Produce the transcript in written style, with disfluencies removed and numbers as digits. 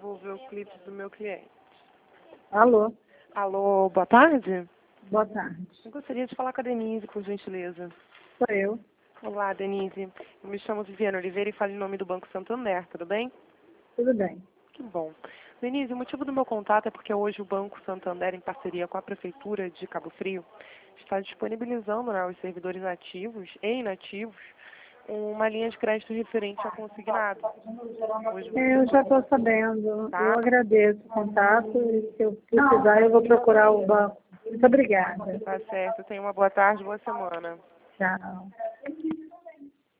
vou ver o clipe do meu cliente. Alô, Alô, boa tarde? boa tarde. Eu gostaria de falar com a Denise, por gentileza. Sou eu. Olá, Denise. Eu me chamo Viviane Oliveira e falo em nome do Banco Santander, tudo bem? Tudo bem. Que bom. Denise, o motivo do meu contato é porque hoje o Banco Santander, em parceria com a Prefeitura de Cabo Frio, está disponibilizando, né, aos servidores ativos e inativos uma linha de crédito referente a consignado. Hoje, Eu já estou sabendo. tá? Eu agradeço o contato e se eu precisar eu vou procurar o banco. Muito obrigada. Tá certo. Tenha uma boa tarde, boa semana. Tchau.